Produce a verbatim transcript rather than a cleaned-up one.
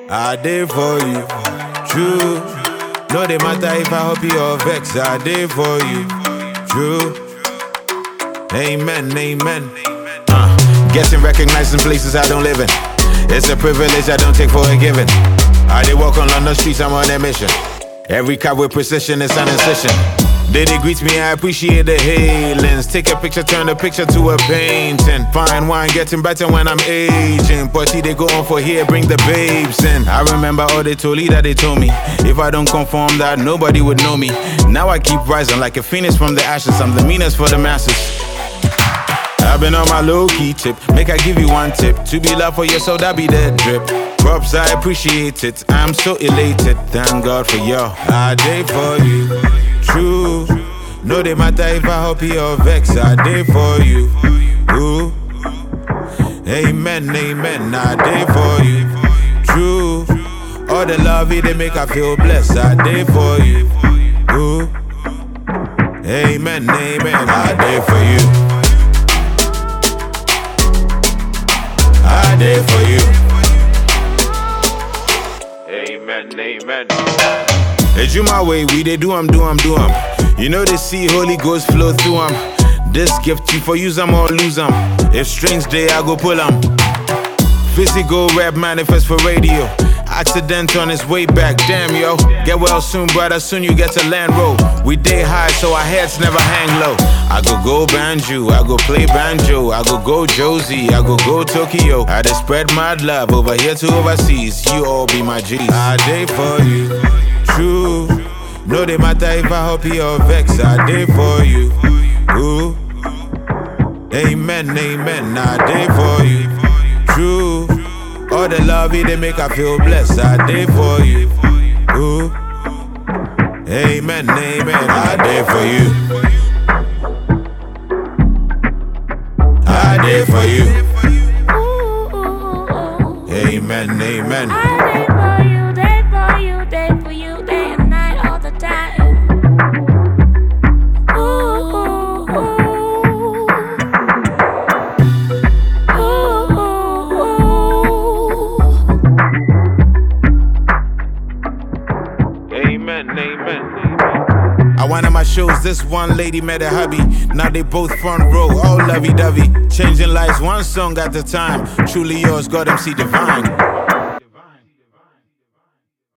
I did for you, true. No, they matter if I hope you or vex. I did for you, true. Amen, amen. Uh, getting recognized in places I don't live in. It's a privilege I don't take for a given. I did walk on London streets, I'm on a mission. Every car with precision is an incision. They they greet me, I appreciate the hailings. Take a picture, turn the picture to a painting. Fine wine, getting better when I'm aging. Party they go on for here, bring the babes in. I remember all they told me that they told me if I don't conform that nobody would know me. Now I keep rising like a phoenix from the ashes. I'm the meanest for the masses. I've been on my low-key tip. Make I give you one tip. To be loved for yourself, that be that drip. Props, I appreciate it. I'm so elated. Thank God for y'all. I did for you, true. No, they matter if I hope you or vex. I did for you, ooh. Amen, amen. I did for you, true. All the love they make I feel blessed. I did for you, ooh. Amen, amen. I did for you. I did for you. Amen, amen. They do my way, we they do I'm do I'm do I'm. You know they see Holy Ghost flow through them. This gift you for use them or lose them. If strings day I go pull them. Physical rap manifest for radio. Accident on his way back, damn yo. Get well soon, brother, soon you get to land roll. We day high, so our heads never hang low. I go go banjo, I go play banjo. I go go Josie, I go go Tokyo. I just spread mad love over here to overseas. You all be my G's. I did for you, true. No, they matter if I hope you or vex. I did for you, ooh. Amen, amen. I did for you, true. All the love they make I feel blessed. I did for you, ooh. Amen, amen. I did for you. I did for you. Amen, amen. I did for you, did for you, did for you, day and night, all the time. Ooh, ooh, Amen, amen. I went on my shows, this one lady met a hubby. Now they both front row, all lovey-dovey. Changing lives one song at a time. Truly yours, God M C Divine.